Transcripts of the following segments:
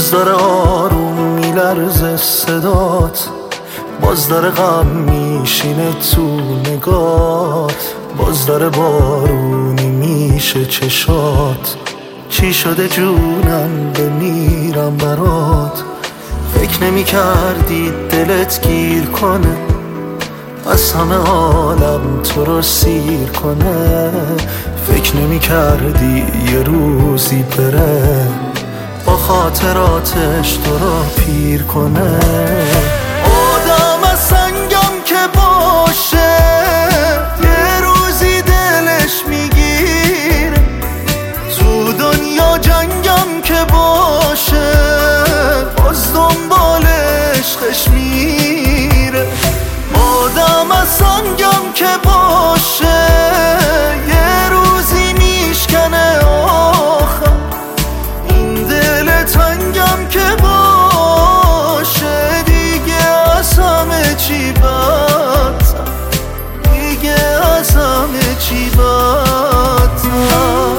باز داره آروم میلرزه صدات، باز داره غم میشینه تو نگات، باز داره بارونی میشه چشات. چی شده جونم بمیرم برات، فکر نمی کردی دلت گیر کنه، از همه عالم تو رو سیر کنه. فکر نمی کردی یه روزی بره، با خاطراتش تو رو پیر کنه. آدم از سنگم که باشه، یه روزی دلش میگیره. تو دنیا جنگم که باشه، باز دنبال عشقش میره. آدم از سنگم که باشه، یه روزی میشکنه آخر. این دل تنگم که باشه، دیگه از همه چی بدتر، دیگه از همه چی بدتر.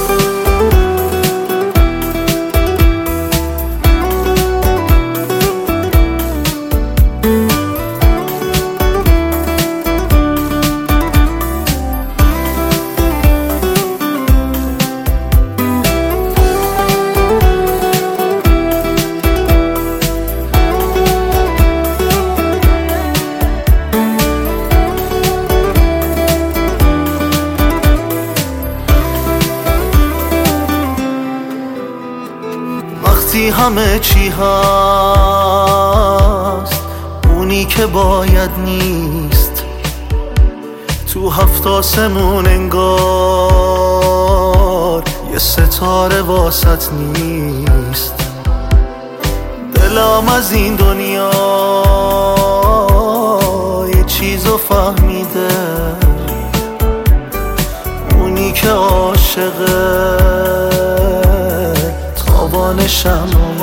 وقتی همه چی هست، اونی که باید نیست. تو هفت آسمون انگار یه ستاره واسط نیست. دلم از این دنیا یه چیزو فهمیده، اونی که عاشقه تابان شمع